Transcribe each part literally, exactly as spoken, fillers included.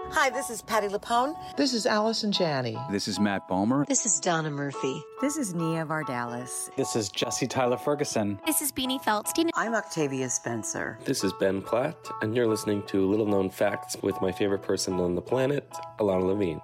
Hi, this is Patti LuPone. This is Allison Janney. This is Matt Balmer. This is Donna Murphy. This is Nia Vardalos. This is Jesse Tyler Ferguson. This is Beanie Feldstein. I'm Octavia Spencer. This is Ben Platt, and you're listening to Little Known Facts with my favorite person on the planet, Ilana Levine.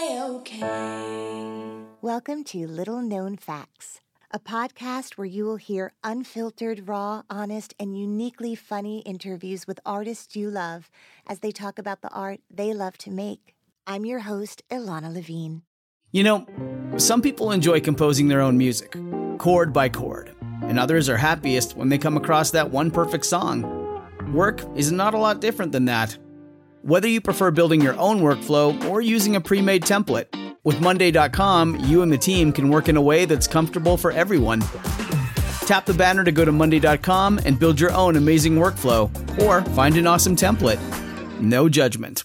A-OK. Welcome to Little Known Facts, a podcast where you will hear unfiltered, raw, honest, and uniquely funny interviews with artists you love as they talk about the art they love to make. I'm your host, Ilana Levine. You know, some people enjoy composing their own music, chord by chord, and others are happiest when they come across that one perfect song. Work is not a lot different than that. Whether you prefer building your own workflow or using a pre-made template, with Monday dot com, you and the team can work in a way that's comfortable for everyone. Tap the banner to go to Monday dot com and build your own amazing workflow, or find an awesome template. No judgment.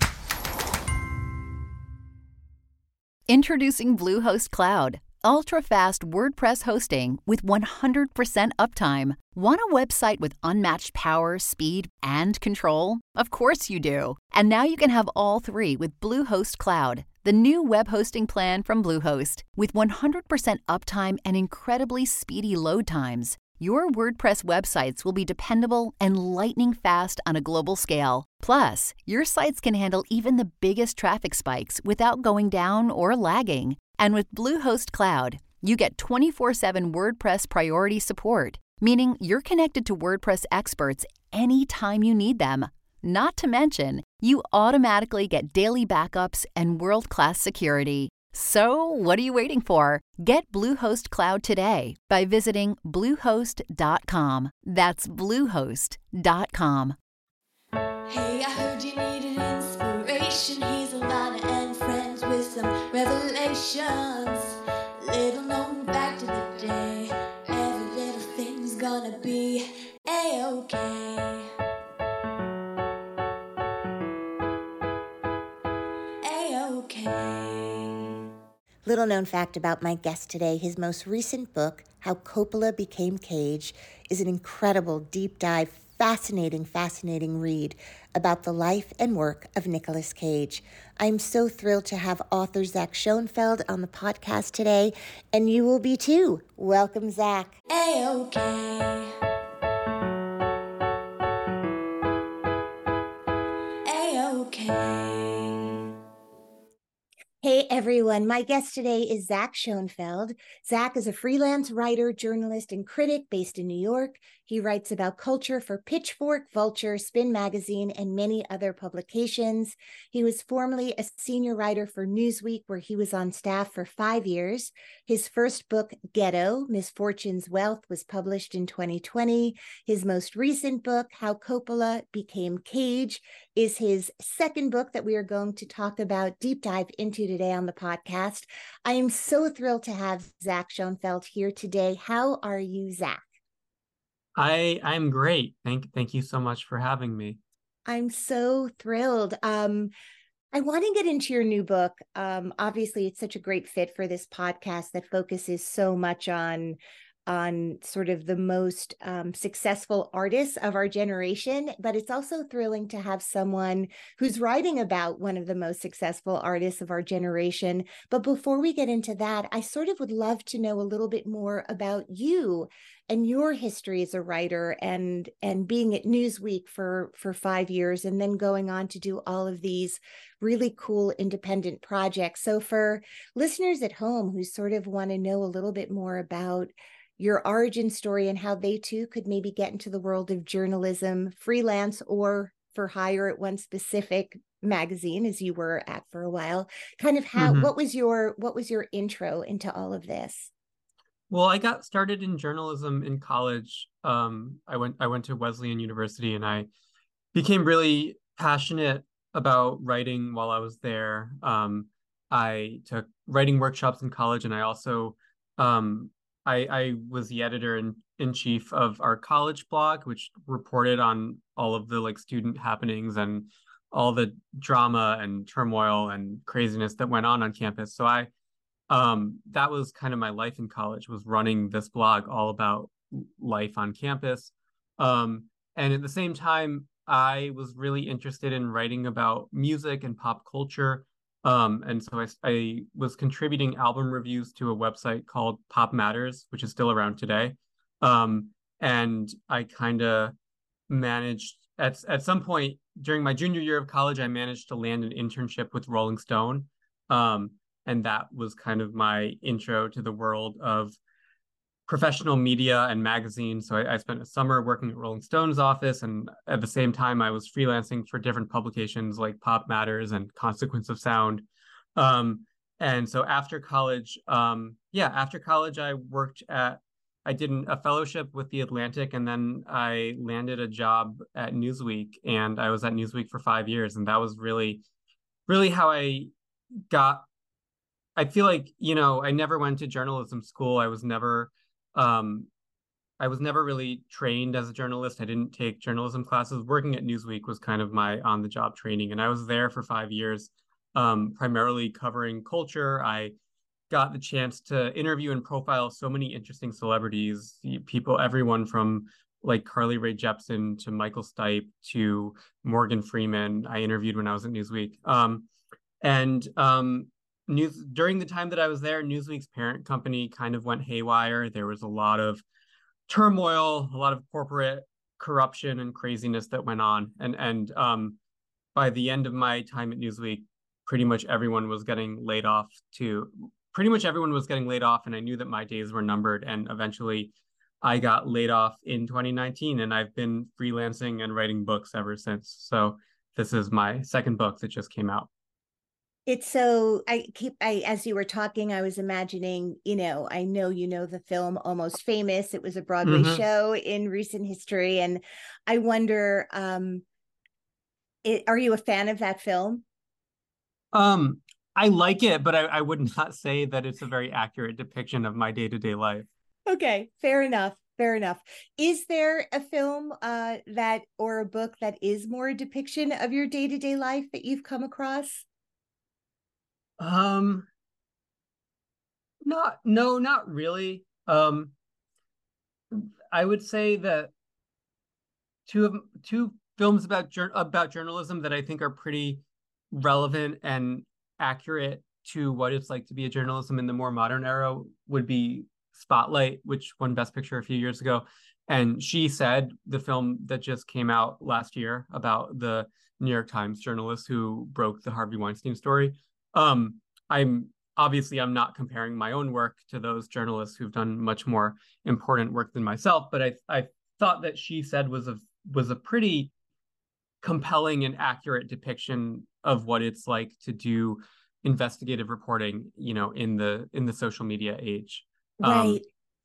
Introducing Bluehost Cloud, ultra-fast WordPress hosting with one hundred percent uptime. Want a website with unmatched power, speed, and control? Of course you do. And now you can have all three with Bluehost Cloud, the new web hosting plan from Bluehost. With one hundred percent uptime and incredibly speedy load times, your WordPress websites will be dependable and lightning fast on a global scale. Plus, your sites can handle even the biggest traffic spikes without going down or lagging. And with Bluehost Cloud, you get twenty-four seven WordPress priority support, meaning you're connected to WordPress experts anytime you need them. Not to mention, you automatically get daily backups and world-class security. So, what are you waiting for? Get Bluehost Cloud today by visiting bluehost dot com. That's bluehost dot com. Hey, I heard you needed inspiration. Here's Ilana and friends with some revelations. Little known fact of the day. Every little thing's gonna be A-OK. A-OK. Little known fact about my guest today, his most recent book, How Coppola Became Cage, is an incredible deep dive, fascinating, fascinating read about the life and work of Nicolas Cage. I'm so thrilled to have author Zach Schoenfeld on the podcast today, and you will be too. Welcome, Zach. A-OK. A-OK. Hey everyone, my guest today is Zach Schoenfeld. Zach is a freelance writer, journalist, and critic based in New York. He writes about culture for Pitchfork, Vulture, Spin Magazine, and many other publications. He was formerly a senior writer for Newsweek, where he was on staff for five years. His first book, Ghetto, Misfortune's Wealth, was published in twenty twenty. His most recent book, How Coppola Became Cage, is his second book that we are going to talk about, deep dive into today on the podcast. I am so thrilled to have Zach Schoenfeld here today. How are you, Zach? I I'm great. Thank thank you so much for having me. I'm so thrilled. Um, I want to get into your new book. Um, obviously, it's such a great fit for this podcast that focuses so much on on sort of the most um, successful artists of our generation, but it's also thrilling to have someone who's writing about one of the most successful artists of our generation. But before we get into that, I sort of would love to know a little bit more about you and your history as a writer, and and being at Newsweek for, for five years and then going on to do all of these really cool independent projects. So for listeners at home who sort of want to know a little bit more about your origin story and how they too could maybe get into the world of journalism, freelance or for hire at one specific magazine, as you were at for a while, kind of how, mm-hmm. what was your, what was your intro into all of this? Well, I got started in journalism in college. Um, I went, I went to Wesleyan University, and I became really passionate about writing while I was there. Um, I took writing workshops in college, and I also, um, I, I was the editor in, in chief of our college blog, which reported on all of the like student happenings and all the drama and turmoil and craziness that went on on campus. So I, um, that was kind of my life in college, was running this blog all about life on campus. Um, and at the same time, I was really interested in writing about music and pop culture. Um, and so I, I was contributing album reviews to a website called Pop Matters, which is still around today. Um, and I kind of managed at at some point during my junior year of college, I managed to land an internship with Rolling Stone. Um, and that was kind of my intro to the world of professional media and magazines. So I, I spent a summer working at Rolling Stone's office, and at the same time, I was freelancing for different publications like Pop Matters and Consequence of Sound. Um, and so after college, um, yeah, after college, I worked at, I did a fellowship with The Atlantic, and then I landed a job at Newsweek, and I was at Newsweek for five years. And that was really, really how I got, I feel like, you know, I never went to journalism school. I was never, um, I was never really trained as a journalist. I didn't take journalism classes. Working at Newsweek was kind of my on-the-job training, and I was there for five years, um, primarily covering culture. I got the chance to interview and profile so many interesting celebrities, people, everyone from like Carly Rae Jepsen to Michael Stipe to Morgan Freeman. I interviewed when I was at Newsweek. Um, and um, News during the time that I was there, Newsweek's parent company kind of went haywire. There was a lot of turmoil, a lot of corporate corruption and craziness that went on. And and um, by the end of my time at Newsweek, pretty much everyone was getting laid off to pretty much everyone was getting laid off. And I knew that my days were numbered. And eventually I got laid off in twenty nineteen, and I've been freelancing and writing books ever since. So this is my second book that just came out. It's so, I keep, I, as you were talking, I was imagining, you know, I know, you know, the film Almost Famous. It was a Broadway mm-hmm. show in recent history. And I wonder, um, it, are you a fan of that film? Um, I like it, but I, I would not say that it's a very accurate depiction of my day-to-day life. Okay, fair enough. Fair enough. Is there a film uh, that, or a book that is more a depiction of your day-to-day life that you've come across? Um, not, no, not really. Um, I would say that two of two films about about journalism that I think are pretty relevant and accurate to what it's like to be a journalism in the more modern era would be Spotlight, which won Best Picture a few years ago, and She Said, the film that just came out last year about the New York Times journalist who broke the Harvey Weinstein story. Um, I'm obviously I'm not comparing my own work to those journalists who've done much more important work than myself, but I I thought that She Said was a was a pretty compelling and accurate depiction of what it's like to do investigative reporting, you know, in the in the social media age. Right. Um,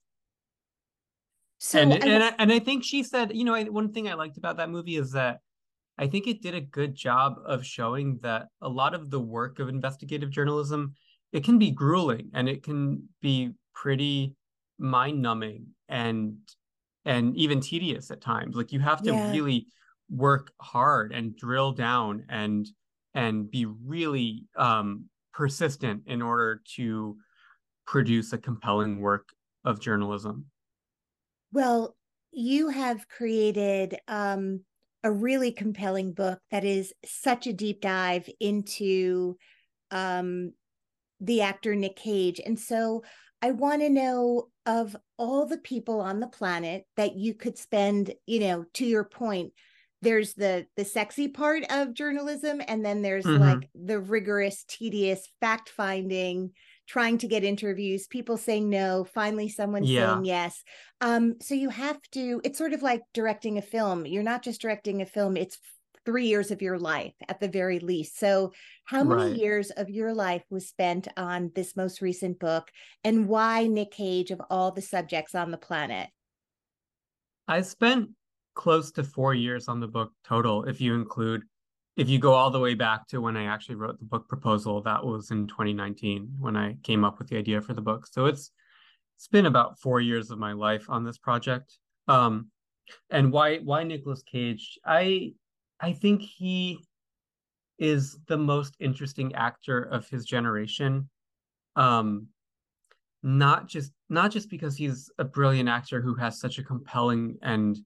so and I, and I, and I think She Said, you know, I, one thing I liked about that movie is that I think it did a good job of showing that a lot of the work of investigative journalism, it can be grueling and it can be pretty mind-numbing and and even tedious at times. Like you have to yeah. really work hard and drill down and and be really um, persistent in order to produce a compelling work of journalism. Well, you have created um, a really compelling book that is such a deep dive into um, the actor Nick Cage. And so I want to know, of all the people on the planet that you could spend, you know, to your point, there's the the sexy part of journalism, and then there's mm-hmm. like the rigorous, tedious fact finding, trying to get interviews, people saying no, finally someone yeah. saying yes. Um, so you have to, it's sort of like directing a film. You're not just directing a film, it's three years of your life at the very least. So how many right. years of your life was spent on this most recent book, and why Nick Cage of all the subjects on the planet? I spent close to four years on the book total, if you include, if you go all the way back to when I actually wrote the book proposal. That was in twenty nineteen when I came up with the idea for the book. So it's it's been about four years of my life on this project. Um, and why why Nicolas Cage? I I think he is the most interesting actor of his generation. Um, not just not just because he's a brilliant actor who has such a compelling and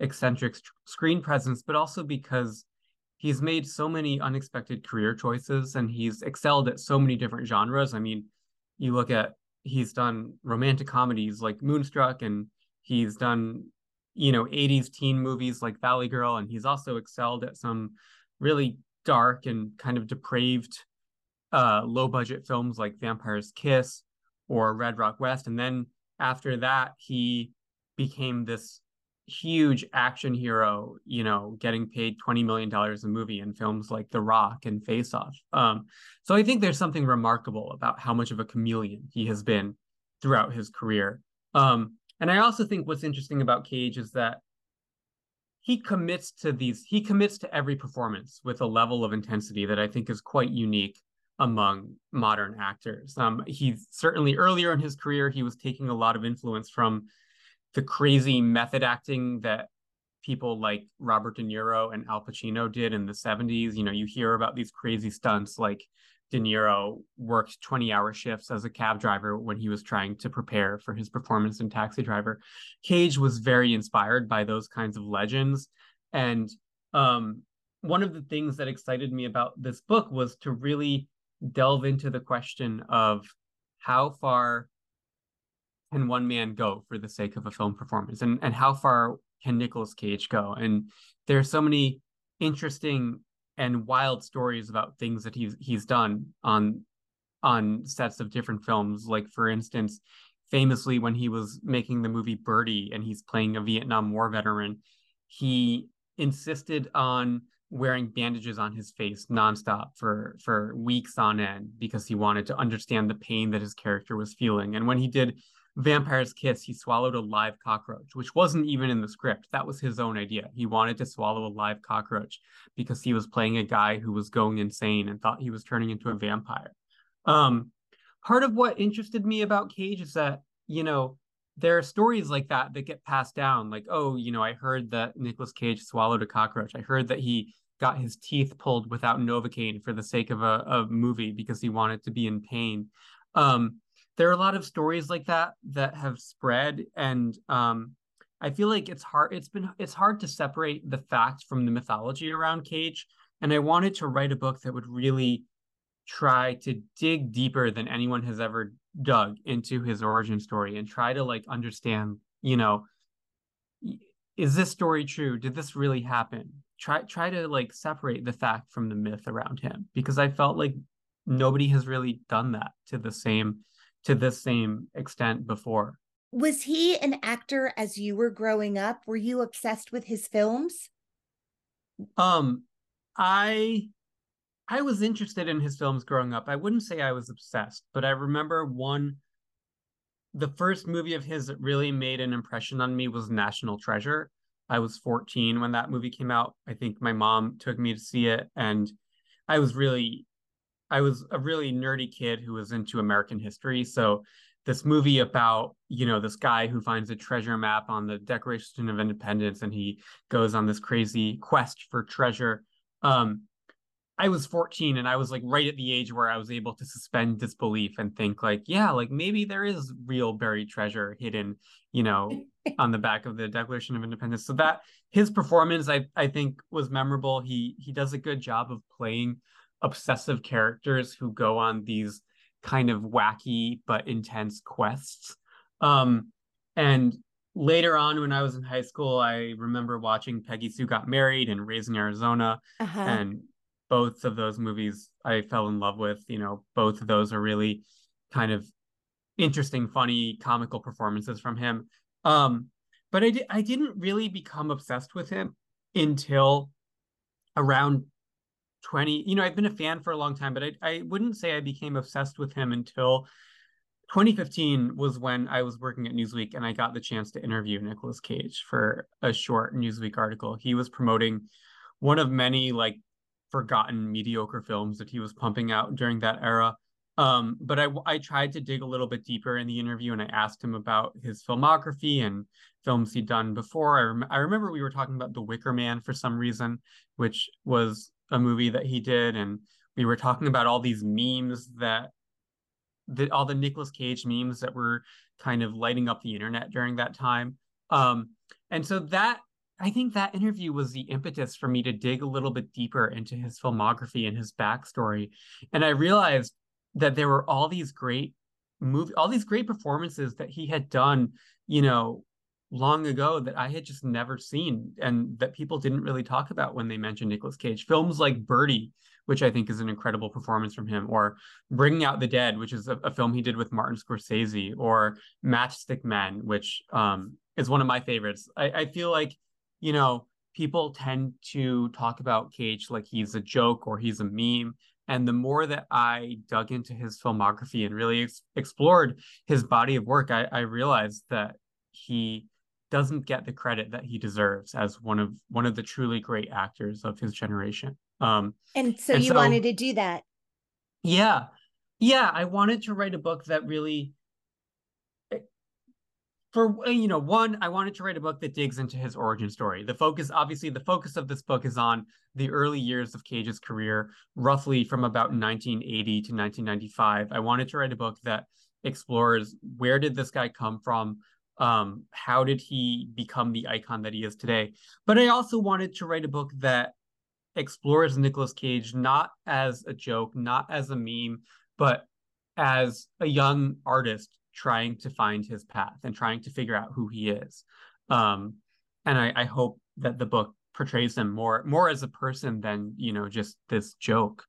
eccentric screen presence, but also because he's made so many unexpected career choices and he's excelled at so many different genres. I mean, you look at, he's done romantic comedies like Moonstruck, and he's done, you know, eighties teen movies like Valley Girl, and he's also excelled at some really dark and kind of depraved uh, low budget films like Vampire's Kiss or Red Rock West. And then after that, he became this huge action hero, you know, getting paid twenty million dollars a movie in films like The Rock and Face Off. Um, so I think there's something remarkable about how much of a chameleon he has been throughout his career. Um, and I also think what's interesting about Cage is that he commits to these, he commits to every performance with a level of intensity that I think is quite unique among modern actors. Um, he's certainly earlier in his career, he was taking a lot of influence from the crazy method acting that people like Robert De Niro and Al Pacino did in the seventies. You know, you hear about these crazy stunts like De Niro worked twenty hour shifts as a cab driver when he was trying to prepare for his performance in Taxi Driver. Cage was very inspired by those kinds of legends. And um, one of the things that excited me about this book was to really delve into the question of how far can one man go for the sake of a film performance, and and how far can Nicolas Cage go? And there are so many interesting and wild stories about things that he's he's done on on sets of different films. Like, for instance, famously, when he was making the movie Birdie and he's playing a Vietnam War veteran, he insisted on wearing bandages on his face nonstop for for weeks on end because he wanted to understand the pain that his character was feeling. And when he did Vampire's Kiss, he swallowed a live cockroach, which wasn't even in the script. That was his own idea. He wanted to swallow a live cockroach because he was playing a guy who was going insane and thought he was turning into a vampire. Um, part of what interested me about Cage is that, you know, there are stories like that that get passed down. Like, oh, you know, I heard that Nicolas Cage swallowed a cockroach. I heard that he got his teeth pulled without Novocaine for the sake of a, a movie because he wanted to be in pain. Um, There are a lot of stories like that that have spread, and um, I feel like it's hard. It's been it's hard to separate the fact from the mythology around Cage. And I wanted to write a book that would really try to dig deeper than anyone has ever dug into his origin story, and try to like understand, you know, is this story true? Did this really happen? Try try to like separate the fact from the myth around him, because I felt like nobody has really done that to the same. to this same extent before. Was he an actor as you were growing up? Were you obsessed with his films? Um, I I was interested in his films growing up. I wouldn't say I was obsessed, but I remember one, the first movie of his that really made an impression on me was National Treasure. I was fourteen when that movie came out. I think my mom took me to see it, and I was really I was a really nerdy kid who was into American history. So this movie about, you know, this guy who finds a treasure map on the Declaration of Independence, and he goes on this crazy quest for treasure. Um, I was fourteen, and I was like right at the age where I was able to suspend disbelief and think like, yeah, like maybe there is real buried treasure hidden, you know, on the back of the Declaration of Independence. So that his performance, I I think, was memorable. He he does a good job of playing obsessive characters who go on these kind of wacky but intense quests. Um, and later on, when I was in high school, I remember watching Peggy Sue Got Married and Raising Arizona. Uh-huh. And both of those movies I fell in love with. You know, both of those are really kind of interesting, funny, comical performances from him. Um, but I, di- I didn't really become obsessed with him until around twenty, you know, I've been a fan for a long time, but I, I wouldn't say I became obsessed with him until twenty fifteen was when I was working at Newsweek and I got the chance to interview Nicolas Cage for a short Newsweek article. He was promoting one of many like forgotten mediocre films that he was pumping out during that era. Um, but I, I tried to dig a little bit deeper in the interview, and I asked him about his filmography and films he'd done before. I, rem- I remember we were talking about The Wicker Man for some reason, which was a movie that he did, and we were talking about all these memes that the, all the Nicolas Cage memes that were kind of lighting up the internet during that time. Um, and so that I think that interview was the impetus for me to dig a little bit deeper into his filmography and his backstory. And I realized that there were all these great movie, all these great performances that he had done, you know, long ago that I had just never seen and that people didn't really talk about when they mentioned Nicolas Cage. Films like Birdie, which I think is an incredible performance from him, or Bringing Out the Dead, which is a, a film he did with Martin Scorsese, or Matchstick Men, which um, is one of my favorites. I, I feel like, you know, people tend to talk about Cage like he's a joke or he's a meme. And the more that I dug into his filmography and really ex- explored his body of work, I, I realized that he doesn't get the credit that he deserves as one of one of the truly great actors of his generation. Um, and so and you so, wanted to do that. Yeah. Yeah. I wanted to write a book that really, for, you know, one, I wanted to write a book that digs into his origin story. The focus, obviously, the focus of this book is on the early years of Cage's career, roughly from about nineteen eighty to nineteen ninety-five. I wanted to write a book that explores where did this guy come from? Um, how did he become the icon that he is today? But I also wanted to write a book that explores Nicolas Cage not as a joke, not as a meme, but as a young artist trying to find his path and trying to figure out who he is. Um, and I, I hope that the book portrays him more, more as a person than, you know, just this joke.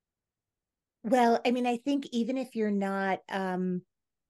Well, I mean, I think even if you're not um,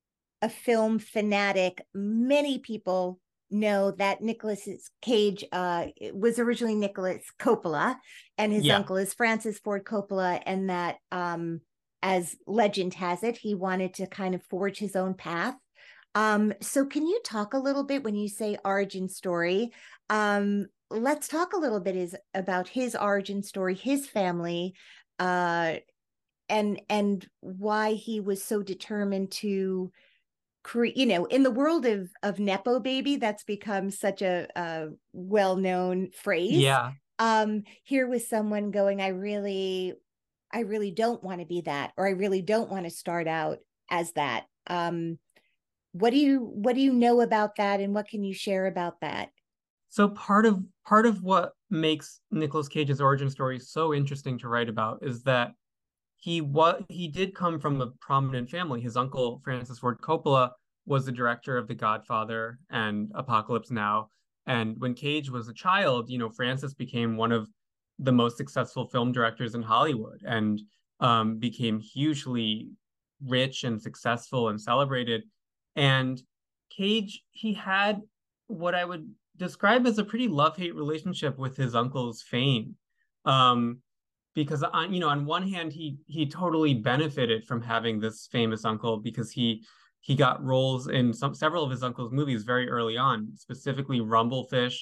a film fanatic, many people know that Nicolas Cage uh, was originally Nicolas Coppola, and his yeah. uncle is Francis Ford Coppola, and that um, as legend has it, he wanted to kind of forge his own path. Um, so can you talk a little bit, when you say origin story, um, let's talk a little bit is about his origin story, his family, uh, and and why he was so determined to create, you know, in the world of of Nepo baby, that's become such a, a well-known phrase. Yeah. Um, here was someone going, I really, I really don't want to be that, or I really don't want to start out as that. Um, what do you what do you know about that, and what can you share about that? So part of part of what makes Nicolas Cage's origin story so interesting to write about is that he what he did come from a prominent family. His uncle, Francis Ford Coppola, was the director of The Godfather and Apocalypse Now. And when Cage was a child, you know, Francis became one of the most successful film directors in Hollywood, and um, became hugely rich and successful and celebrated. And Cage, he had what I would describe as a pretty love-hate relationship with his uncle's fame. Um, because on, you know, on one hand, he he totally benefited from having this famous uncle, because he he got roles in some several of his uncle's movies very early on, specifically Rumblefish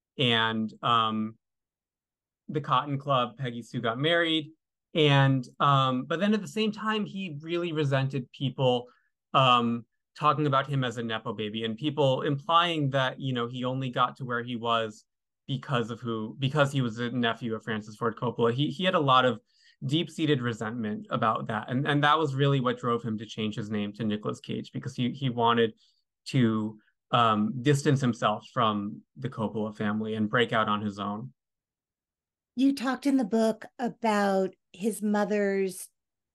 and um, The Cotton Club, Peggy Sue Got Married. And um, but then at the same time, he really resented people um, talking about him as a Nepo baby, and people implying that, you know, he only got to where he was because of who, because he was a nephew of Francis Ford Coppola. He he had a lot of deep-seated resentment about that. And, and that was really what drove him to change his name to Nicolas Cage, because he, he wanted to um, distance himself from the Coppola family and break out on his own. You talked in the book about his mother's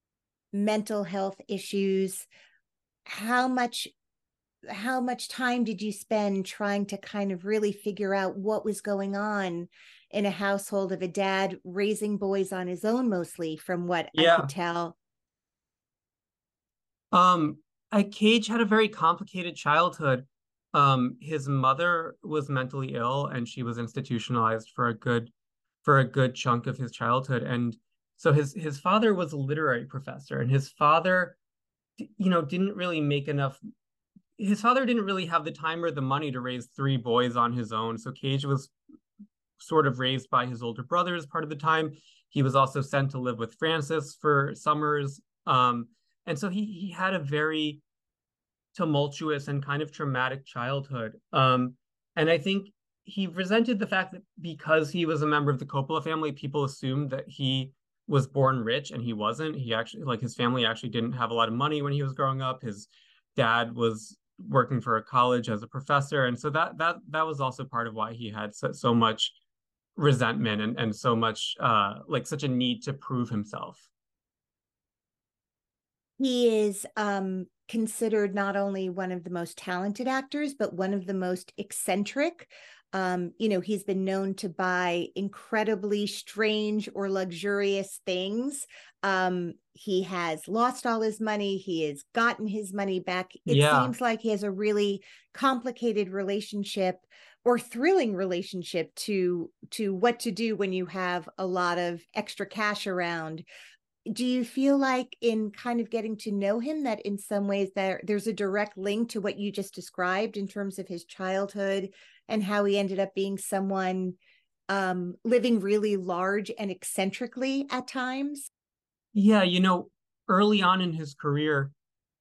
mental health issues. How much how much time did you spend trying to kind of really figure out what was going on in a household of a dad raising boys on his own, mostly, from what yeah. I could tell? Um, I, Cage had a very complicated childhood. Um, his mother was mentally ill, and she was institutionalized for a good for a good chunk of his childhood. And so his his father was a literary professor, and his father, you know, didn't really make enough. His father didn't really have the time or the money to raise three boys on his own. So Cage was sort of raised by his older brothers part of the time. He was also sent to live with Francis for summers. Um, and so he he had a very tumultuous and kind of traumatic childhood. Um, and I think he resented the fact that because he was a member of the Coppola family, people assumed that he was born rich, and he wasn't. He actually, like, his family actually didn't have a lot of money when he was growing up. His dad was working for a college as a professor. And so that that that was also part of why he had so, so much resentment and, and so much uh, like such a need to prove himself. He is um, considered not only one of the most talented actors, but one of the most eccentric. Um, you know, he's been known to buy incredibly strange or luxurious things. Um, he has lost all his money. He has gotten his money back. It Yeah. seems like he has a really complicated relationship or thrilling relationship to, to what to do when you have a lot of extra cash around. Do you feel like in kind of getting to know him that in some ways there there's a direct link to what you just described in terms of his childhood and how he ended up being someone um, living really large and eccentrically at times? Yeah, you know, early on in his career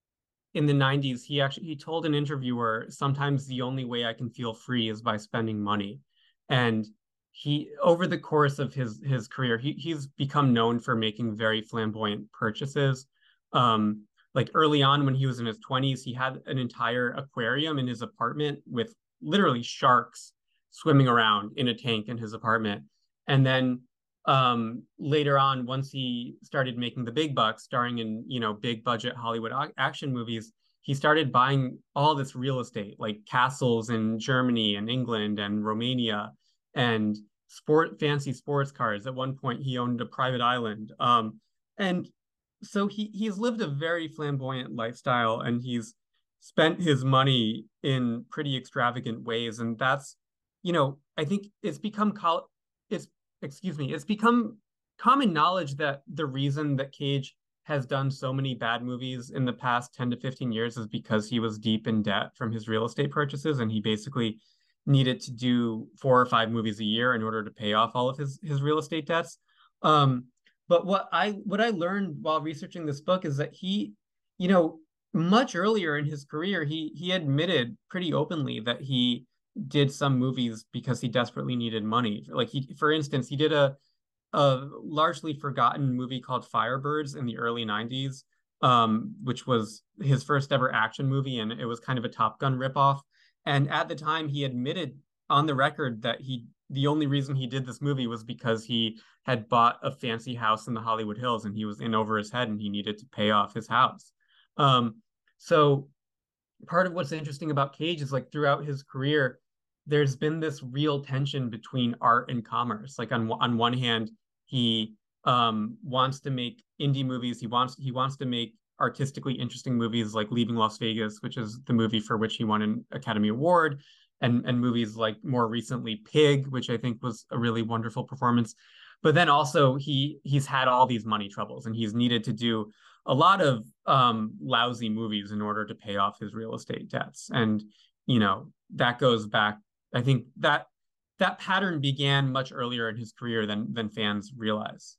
in the nineties, he actually he told an interviewer, sometimes the only way I can feel free is by spending money. And he, over the course of his his career, he he's become known for making very flamboyant purchases. Um, like early on when he was in his twenties, he had an entire aquarium in his apartment with literally sharks swimming around in a tank in his apartment. And then um, later on, once he started making the big bucks, starring in, you know, big budget Hollywood action movies, he started buying all this real estate, like castles in Germany and England and Romania, and sport fancy sports cars. At one point, he owned a private island. Um, and so he he's lived a very flamboyant lifestyle, and he's spent his money in pretty extravagant ways. And that's, you know, I think it's become it's excuse me, it's become common knowledge that the reason that Cage has done so many bad movies in the past ten to fifteen years is because he was deep in debt from his real estate purchases, and he basically needed to do four or five movies a year in order to pay off all of his his real estate debts. Um, but what I what I learned while researching this book is that he, you know, much earlier in his career, he he admitted pretty openly that he did some movies because he desperately needed money. Like he, for instance, he did a a largely forgotten movie called Firebirds in the early nineties, um, which was his first ever action movie, and it was kind of a Top Gun ripoff. And at the time, he admitted on the record that he the only reason he did this movie was because he had bought a fancy house in the Hollywood Hills, and he was in over his head, and he needed to pay off his house. Um, so part of what's interesting about Cage is, like, throughout his career, there's been this real tension between art and commerce. Like on on one hand, he um, wants to make indie movies. He wants he wants to make artistically interesting movies like Leaving Las Vegas, which is the movie for which he won an Academy Award, and and movies like more recently Pig, which I think was a really wonderful performance. But then also he he's had all these money troubles, and he's needed to do a lot of um, lousy movies in order to pay off his real estate debts. And, you know, that goes back. I think that that pattern began much earlier in his career than than fans realize.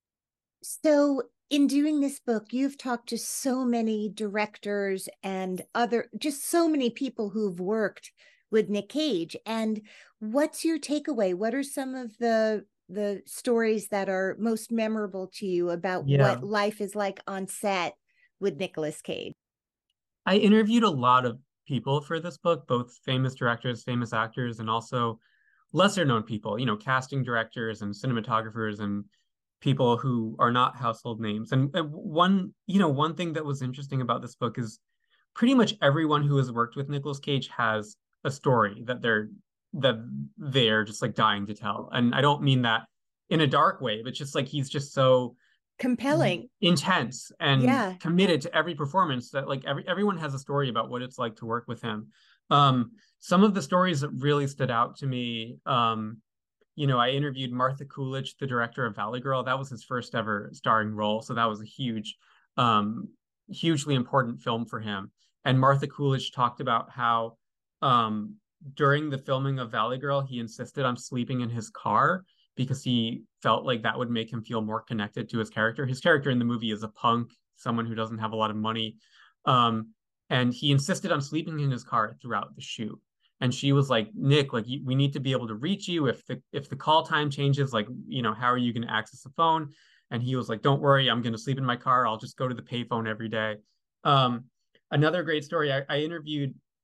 So in doing this book, you've talked to so many directors and other, just so many people who've worked with Nick Cage. And what's your takeaway? What are some of the the stories that are most memorable to you about yeah. what life is like on set with Nicolas Cage? I interviewed a lot of people for this book, both famous directors, famous actors, and also lesser known people, you know, casting directors and cinematographers and people who are not household names. And, and one, you know, one thing that was interesting about this book is pretty much everyone who has worked with Nicolas Cage has a story that they're that they're just like dying to tell. And I don't mean that in a dark way, but just like he's just so compelling, intense, and yeah. committed to every performance that like every everyone has a story about what it's like to work with him. Um, some of the stories that really stood out to me, um, you know, I interviewed Martha Coolidge, the director of Valley Girl. That was his first ever starring role, so that was a huge, um, hugely important film for him. And Martha Coolidge talked about how um, during the filming of Valley Girl, he insisted on sleeping in his car because he felt like that would make him feel more connected to his character. His character in the movie is a punk, someone who doesn't have a lot of money. Um, and he insisted on sleeping in his car throughout the shoot. And she was like, Nick, like, we need to be able to reach you. If the if the call time changes, like, you know, how are you going to access the phone? And he was like, don't worry, I'm going to sleep in my car. I'll just go to the payphone every day. Um, another great story, I, I interviewed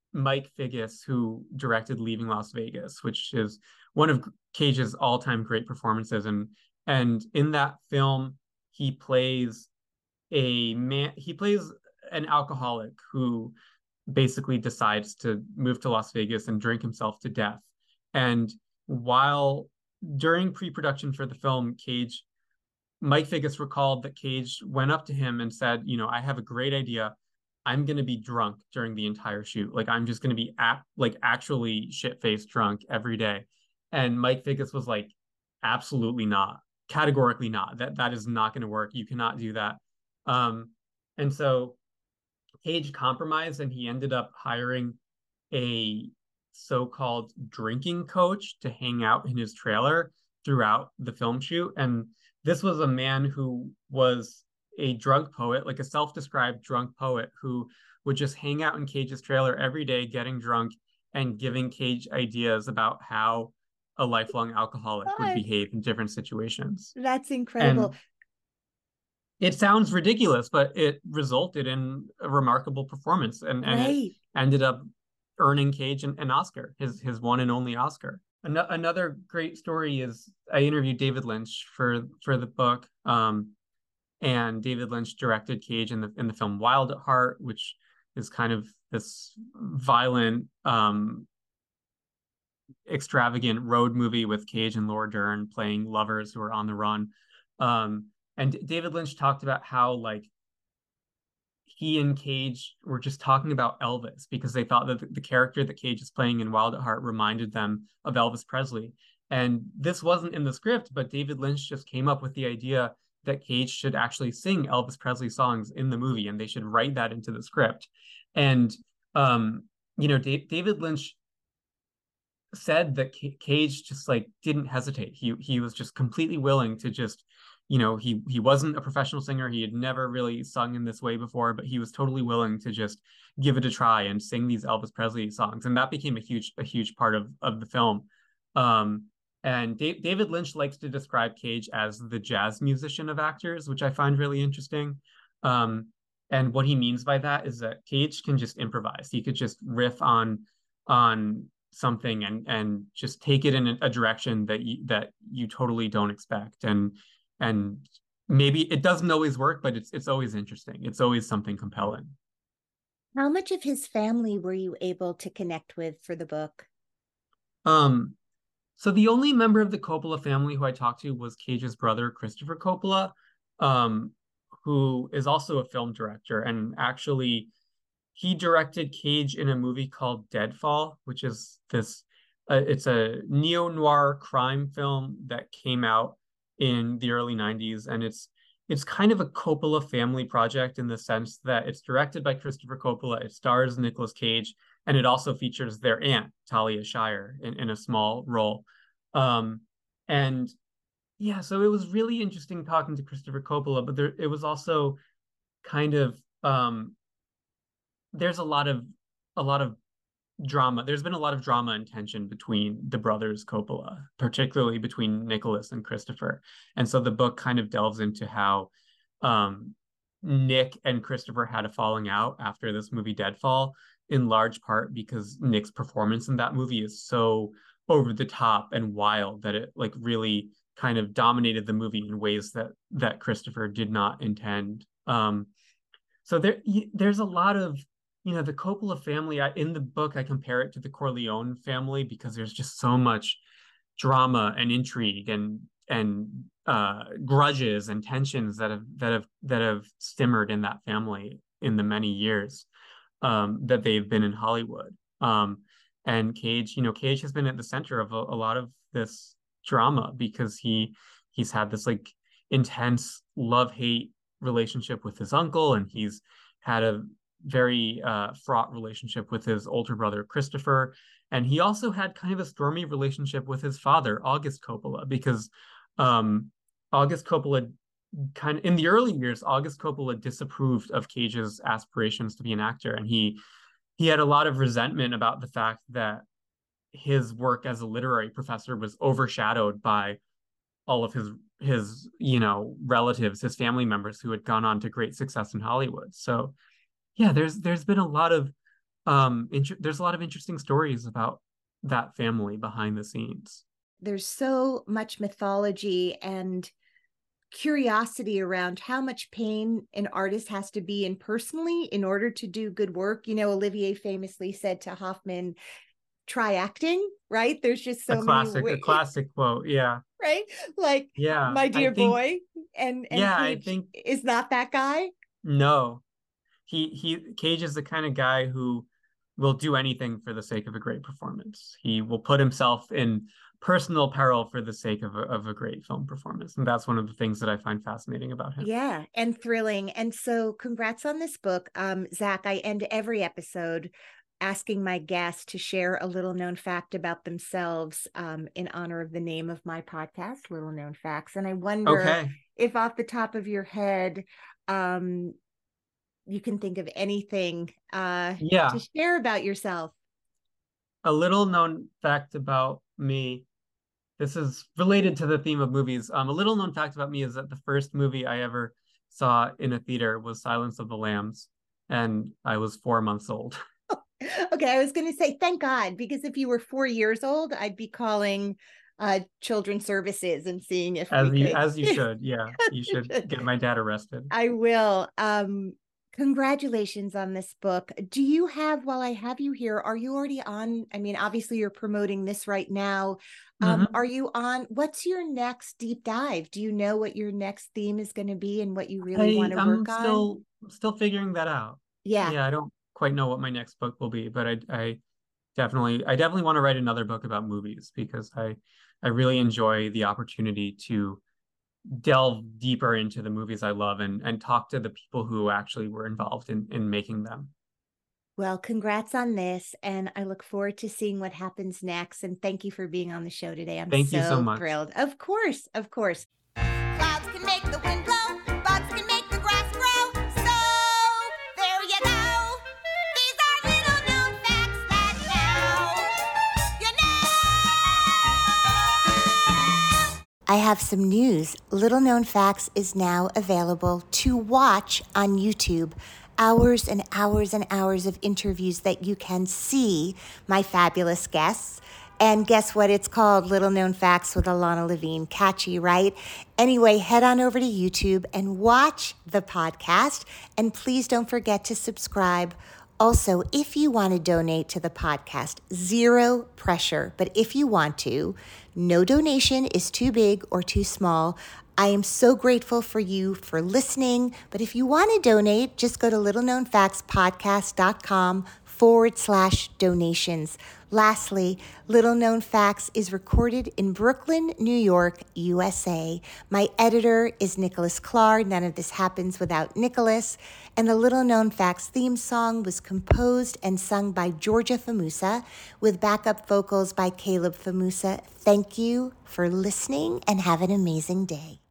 Mike Figgis, who directed Leaving Las Vegas, which is one of Cage's all-time great performances. And and in that film, he plays a man, he plays an alcoholic who basically decides to move to Las Vegas and drink himself to death. And while during pre-production for the film, Cage, Mike Figgis recalled that Cage went up to him and said, you know, I have a great idea. I'm going to be drunk during the entire shoot. Like, I'm just going to be ap- like actually shit-faced drunk every day. And Mike Figgis was like, absolutely not. Categorically not. That that is not going to work. You cannot do that. Um, and so Cage compromised, and he ended up hiring a so-called drinking coach to hang out in his trailer throughout the film shoot. And this was a man who was a drunk poet, like a self-described drunk poet, who would just hang out in Cage's trailer every day, getting drunk and giving Cage ideas about how a lifelong alcoholic God. would behave in different situations. That's incredible. And it sounds ridiculous, but it resulted in a remarkable performance, and, and right. it ended up earning Cage an, an Oscar, his his one and only Oscar. An- another great story is I interviewed David Lynch for for the book, um, and David Lynch directed Cage in the in the film Wild at Heart, which is kind of this violent, um, extravagant road movie with Cage and Laura Dern playing lovers who are on the run. Um, and David Lynch talked about how, like, he and Cage were just talking about Elvis because they thought that the character that Cage is playing in Wild at Heart reminded them of Elvis Presley. And this wasn't in the script, but David Lynch just came up with the idea that Cage should actually sing Elvis Presley songs in the movie, and they should write that into the script. And, um, you know, D- David Lynch said that C- Cage just like didn't hesitate. He he was just completely willing to just, you know, he he wasn't a professional singer. He had never really sung in this way before, but he was totally willing to just give it a try and sing these Elvis Presley songs. And that became a huge, a huge part of, of the film. Um, and D- David Lynch likes to describe Cage as the jazz musician of actors, which I find really interesting. Um, and what he means by that is that Cage can just improvise. He could just riff on, on something and, and just take it in a, a direction that you, that you totally don't expect. And, And maybe it doesn't always work, but it's it's always interesting. It's always something compelling. How much of his family were you able to connect with for the book? Um, so the only member of the Coppola family who I talked to was Cage's brother, Christopher Coppola, um, who is also a film director. And actually, he directed Cage in a movie called Deadfall, which is this, uh, it's a neo-noir crime film that came out in the early nineties, and it's it's kind of a Coppola family project in the sense that it's directed by Christopher Coppola, it stars Nicolas Cage, and it also features their aunt, Talia Shire, in, in a small role. Um, and yeah, so it was really interesting talking to Christopher Coppola, but there it was also kind of um, there's a lot of a lot of drama. There's been a lot of drama and tension between the brothers Coppola, particularly between Nicholas and Christopher. And so the book kind of delves into how um, Nick and Christopher had a falling out after this movie Deadfall, in large part because Nick's performance in that movie is so over the top and wild that it like really kind of dominated the movie in ways that that Christopher did not intend. Um, so there, there's a lot of, you know, the Coppola family, I, in the book, I compare it to the Corleone family because there's just so much drama and intrigue and and uh, grudges and tensions that have that have that have simmered in that family in the many years um, that they've been in Hollywood. Um, and Cage, you know, Cage has been at the center of a, a lot of this drama because he he's had this like intense love-hate relationship with his uncle, and he's had a very uh, fraught relationship with his older brother, Christopher. And he also had kind of a stormy relationship with his father, August Coppola, because um, August Coppola kind of, in the early years, August Coppola disapproved of Cage's aspirations to be an actor. And he, he had a lot of resentment about the fact that his work as a literary professor was overshadowed by all of his, his, you know, relatives, his family members who had gone on to great success in Hollywood. So yeah, there's there's been a lot of um, int- there's a lot of interesting stories about that family behind the scenes. There's so much mythology and curiosity around how much pain an artist has to be in personally in order to do good work. You know, Olivier famously said to Hoffman, try acting, right? There's just so a classic, many ways. A classic quote, yeah. Right? Like, yeah, my dear think, boy. And, and yeah, Cage I think is not that guy. No. He he Cage is the kind of guy who will do anything for the sake of a great performance. He will put himself in personal peril for the sake of a, of a great film performance. And that's one of the things that I find fascinating about him. Yeah, and thrilling. And so congrats on this book. Um, Zach, I end every episode asking my guests to share a little known fact about themselves um, in honor of the name of my podcast, Little Known Facts. And I wonder okay. if off the top of your head, um, you can think of anything uh, yeah. to share about yourself. A little known fact about me. This is related to the theme of movies. Um, a little known fact about me is that the first movie I ever saw in a theater was Silence of the Lambs, and I was four months old. Okay, I was going to say, thank God, because if you were four years old, I'd be calling uh, children's services and seeing if as we you could... as you should. Yeah, you should get my dad arrested. I will. Um, congratulations on this book. Do you have, while I have you here, are you already on? I mean, obviously you're promoting this right now. Um, mm-hmm. Are you on? What's your next deep dive? Do you know what your next theme is going to be and what you really want to work I'm still, on? I'm still figuring that out. Yeah. Yeah, I don't quite know what my next book will be, but I, I definitely, I definitely want to write another book about movies because I, I really enjoy the opportunity to delve deeper into the movies I love and, and talk to the people who actually were involved in, in making them. Well, congrats on this, and I look forward to seeing what happens next. And thank you for being on the show today. I'm thank so, you so much. thrilled. Of course, of course. Clouds can make the wind blow, bugs can make the grass grow. So there you go. These are little known facts that now you know. I have some news. Little Known Facts is now available to watch on YouTube. Hours and hours and hours of interviews that you can see my fabulous guests. And guess what? It's called Little Known Facts with Ilana Levine. Catchy, right? Anyway, head on over to YouTube and watch the podcast. And please don't forget to subscribe. Also, if you want to donate to the podcast, zero pressure. But if you want to, no donation is too big or too small. I am so grateful for you for listening. But if you want to donate, just go to littleknownfactspodcast.com forward slash donations. Lastly, Little Known Facts is recorded in Brooklyn, New York, U S A. My editor is Nicholas Clark. None of this happens without Nicholas. And the Little Known Facts theme song was composed and sung by Georgia Famusa with backup vocals by Caleb Famusa. Thank you for listening and have an amazing day.